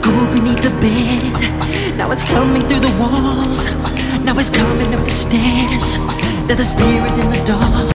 go beneath the bed. Now it's coming through the walls. Now it's coming up the stairs. There's the spirit in the dark.